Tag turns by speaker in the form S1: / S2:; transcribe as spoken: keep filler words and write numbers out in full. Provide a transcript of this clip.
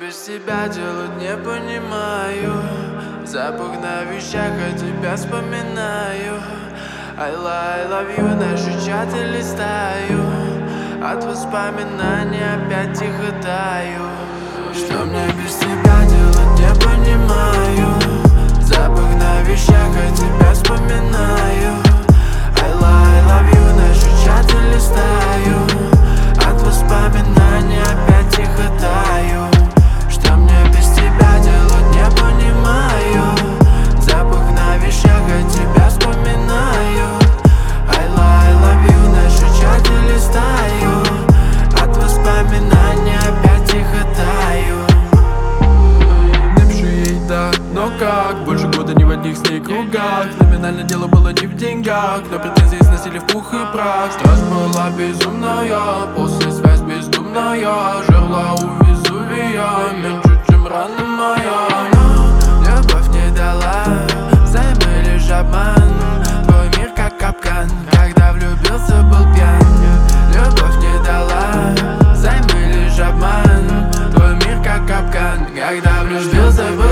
S1: без тебя делать не понимаю. Запах на вещах, а тебя вспоминаю. I love you, наши чаты листаю. От воспоминаний опять тихо таю. Что мне без тебя делать не понимаю. Запах на вещах, а тебя вспоминаю. I love you, наши чаты листаю. От воспоминаний опять тихо таю. Что мне без тебя делать не понимаю. Запах на вещах, а тебя вспоминаю. I love you, наши чаты листаю. От воспоминаний опять тихо таю.
S2: Бывший, да, но как? Больше года не в одних с ней кругах. Номинально дело было не в деньгах, но претензии сносили в пух и прах. Страсть была безумная, после связь бездумная. Жерла у Везувия, меньше, чем рана моя.
S1: Но любовь не дала, займы лишь обман. Твой мир как капкан, когда влюбился был пьян. Любовь не дала, займы лишь обман. Твой мир как капкан, когда влюбился был